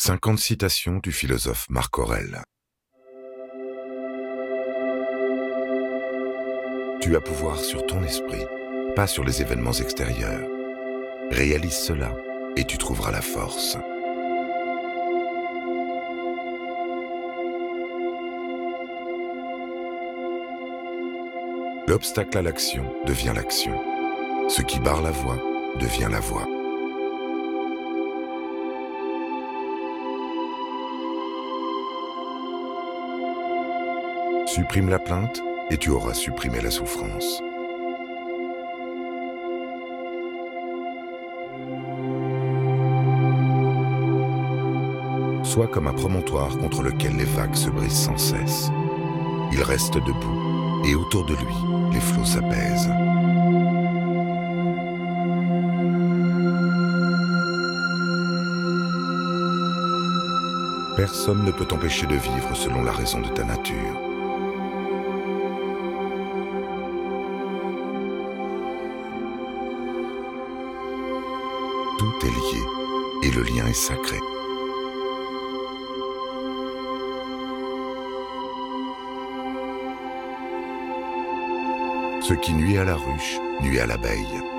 50 citations du philosophe Marc Aurèle. Tu as pouvoir sur ton esprit, pas sur les événements extérieurs. Réalise cela et tu trouveras la force. L'obstacle à l'action devient l'action. Ce qui barre la voie devient la voie. Supprime la plainte et tu auras supprimé la souffrance. Sois comme un promontoire contre lequel les vagues se brisent sans cesse. Il reste debout et autour de lui, les flots s'apaisent. Personne ne peut t'empêcher de vivre selon la raison de ta nature. Tout est lié et le lien est sacré. Ce qui nuit à la ruche nuit à l'abeille.